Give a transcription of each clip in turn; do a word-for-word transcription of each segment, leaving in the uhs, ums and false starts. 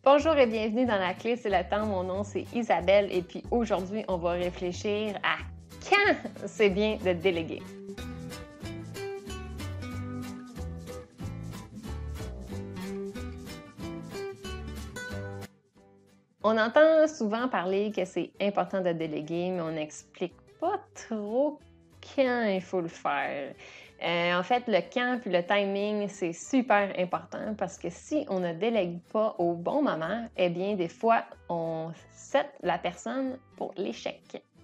Bonjour et bienvenue dans La Clé, c'est le temps. Mon nom, c'est Isabelle et puis aujourd'hui, on va réfléchir à quand c'est bien de déléguer. On entend souvent parler que c'est important de déléguer, mais on n'explique pas trop quand il faut le faire. Euh, en fait, le quand puis le timing, c'est super important parce que si on ne délègue pas au bon moment, eh bien, des fois, on set la personne pour l'échec.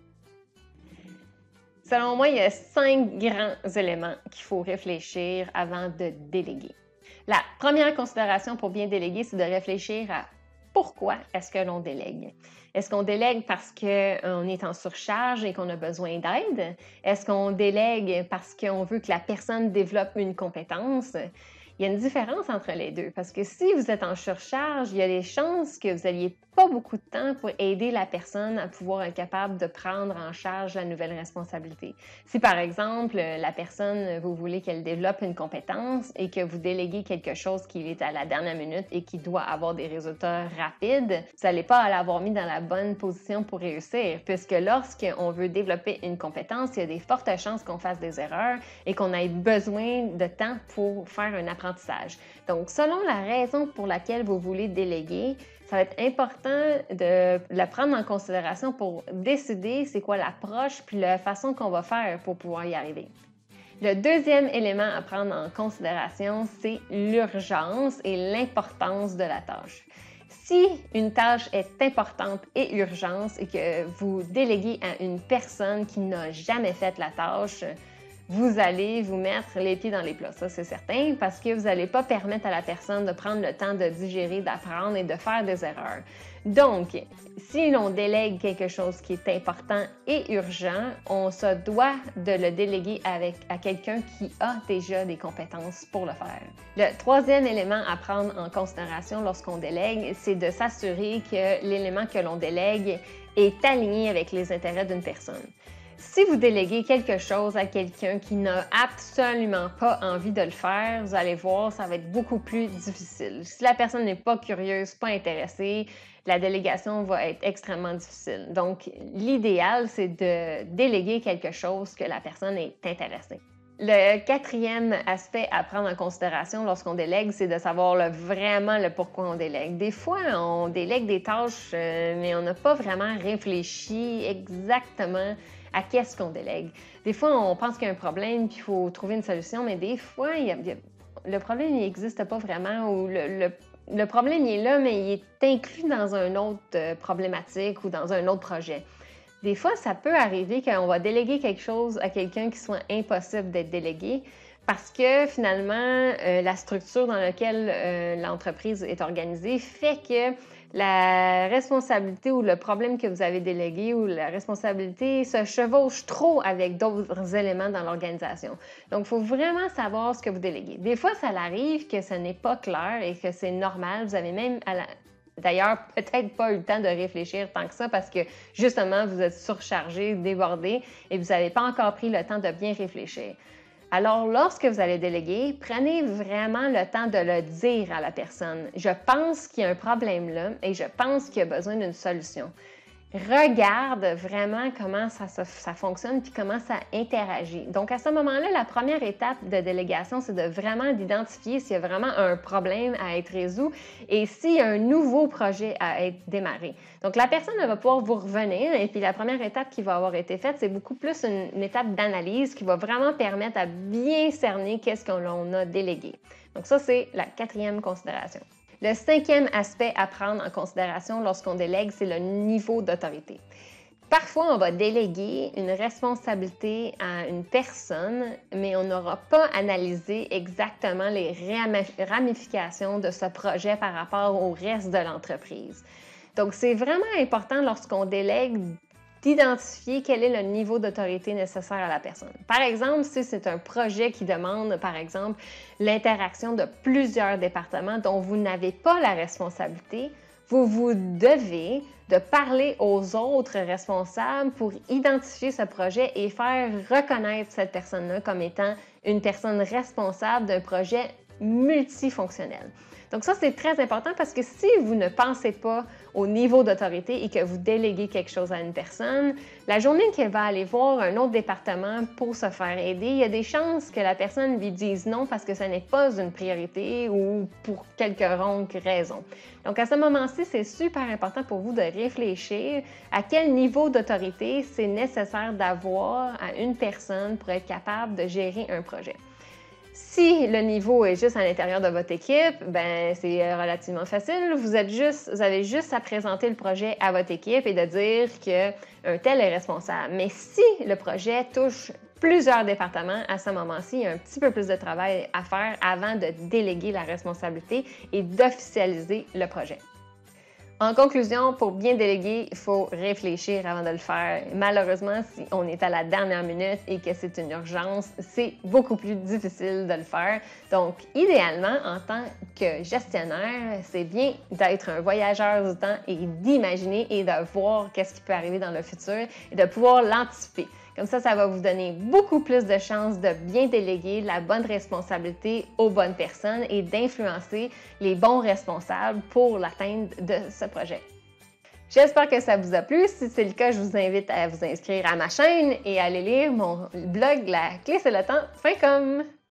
Selon moi, il y a cinq grands éléments qu'il faut réfléchir avant de déléguer. La première considération pour bien déléguer, c'est de réfléchir à pourquoi est-ce que l'on délègue? Est-ce qu'on délègue parce qu'on est en surcharge et qu'on a besoin d'aide? Est-ce qu'on délègue parce qu'on veut que la personne développe une compétence? Il y a une différence entre les deux parce que si vous êtes en surcharge, il y a des chances que vous n'ayez pas beaucoup de temps pour aider la personne à pouvoir être capable de prendre en charge la nouvelle responsabilité. Si par exemple, la personne, vous voulez qu'elle développe une compétence et que vous déléguez quelque chose qui est à la dernière minute et qui doit avoir des résultats rapides, vous n'allez pas l'avoir mis dans la bonne position pour réussir puisque lorsqu'on veut développer une compétence, il y a des fortes chances qu'on fasse des erreurs et qu'on ait besoin de temps pour faire un apprentissage. Donc, selon la raison pour laquelle vous voulez déléguer, ça va être important de le prendre en considération pour décider c'est quoi l'approche puis la façon qu'on va faire pour pouvoir y arriver. Le deuxième élément à prendre en considération, c'est l'urgence et l'importance de la tâche. Si une tâche est importante et urgente et que vous déléguez à une personne qui n'a jamais fait la tâche, vous allez vous mettre les pieds dans les plats, ça c'est certain, parce que vous n'allez pas permettre à la personne de prendre le temps de digérer, d'apprendre et de faire des erreurs. Donc, si l'on délègue quelque chose qui est important et urgent, on se doit de le déléguer avec, à quelqu'un qui a déjà des compétences pour le faire. Le troisième élément à prendre en considération lorsqu'on délègue, c'est de s'assurer que l'élément que l'on délègue est aligné avec les intérêts d'une personne. Si vous déléguez quelque chose à quelqu'un qui n'a absolument pas envie de le faire, vous allez voir, ça va être beaucoup plus difficile. Si la personne n'est pas curieuse, pas intéressée, la délégation va être extrêmement difficile. Donc, l'idéal, c'est de déléguer quelque chose que la personne est intéressée. Le quatrième aspect à prendre en considération lorsqu'on délègue, c'est de savoir le, vraiment le pourquoi on délègue. Des fois, on délègue des tâches, euh, mais on n'a pas vraiment réfléchi exactement à qu'est-ce qu'on délègue. Des fois, on pense qu'il y a un problème puis il faut trouver une solution, mais des fois, il y a, il y a, le problème n'existe pas vraiment ou le, le, le problème il est là, mais il est inclus dans une autre euh, problématique ou dans un autre projet. Des fois, ça peut arriver qu'on va déléguer quelque chose à quelqu'un qui soit impossible d'être délégué parce que finalement, euh, la structure dans laquelle euh, l'entreprise est organisée fait que la responsabilité ou le problème que vous avez délégué ou la responsabilité se chevauche trop avec d'autres éléments dans l'organisation. Donc, il faut vraiment savoir ce que vous déléguez. Des fois, ça arrive que ce n'est pas clair et que c'est normal. Vous avez même à la... D'ailleurs, peut-être pas eu le temps de réfléchir tant que ça parce que justement, vous êtes surchargé, débordé et vous n'avez pas encore pris le temps de bien réfléchir. Alors, lorsque vous allez déléguer, prenez vraiment le temps de le dire à la personne. Je pense qu'il y a un problème là et je pense qu'il y a besoin d'une solution. Regarde vraiment comment ça, ça, ça fonctionne puis comment ça interagit. Donc, à ce moment-là, la première étape de délégation, c'est de vraiment d'identifier s'il y a vraiment un problème à être résolu et s'il y a un nouveau projet à être démarré. Donc, la personne elle va pouvoir vous revenir et puis la première étape qui va avoir été faite, c'est beaucoup plus une, une étape d'analyse qui va vraiment permettre à bien cerner qu'est-ce qu'on a délégué. Donc, ça, c'est la quatrième considération. Le cinquième aspect à prendre en considération lorsqu'on délègue, c'est le niveau d'autorité. Parfois, on va déléguer une responsabilité à une personne, mais on n'aura pas analysé exactement les ramifications de ce projet par rapport au reste de l'entreprise. Donc, c'est vraiment important lorsqu'on délègue d'identifier quel est le niveau d'autorité nécessaire à la personne. Par exemple, si c'est un projet qui demande, par exemple, l'interaction de plusieurs départements dont vous n'avez pas la responsabilité, vous vous devez de parler aux autres responsables pour identifier ce projet et faire reconnaître cette personne-là comme étant une personne responsable d'un projet multifonctionnel. Donc ça, c'est très important parce que si vous ne pensez pas au niveau d'autorité et que vous déléguez quelque chose à une personne, la journée qu'elle va aller voir un autre département pour se faire aider, il y a des chances que la personne lui dise non parce que ce n'est pas une priorité ou pour quelconque raison. Donc à ce moment-ci, c'est super important pour vous de réfléchir à quel niveau d'autorité c'est nécessaire d'avoir à une personne pour être capable de gérer un projet. Si le niveau est juste à l'intérieur de votre équipe, ben c'est relativement facile. Vous êtes juste, vous avez juste à présenter le projet à votre équipe et de dire qu'un tel est responsable. Mais si le projet touche plusieurs départements, à ce moment-ci, il y a un petit peu plus de travail à faire avant de déléguer la responsabilité et d'officialiser le projet. En conclusion, pour bien déléguer, il faut réfléchir avant de le faire. Malheureusement, si on est à la dernière minute et que c'est une urgence, c'est beaucoup plus difficile de le faire. Donc, idéalement, en tant que gestionnaire, c'est bien d'être un voyageur du temps et d'imaginer et de voir qu'est-ce qui peut arriver dans le futur et de pouvoir l'anticiper. Comme ça, ça va vous donner beaucoup plus de chances de bien déléguer la bonne responsabilité aux bonnes personnes et d'influencer les bons responsables pour l'atteinte de ce projet. J'espère que ça vous a plu. Si c'est le cas, je vous invite à vous inscrire à ma chaîne et à aller lire mon blog la clé c'est le temps point com.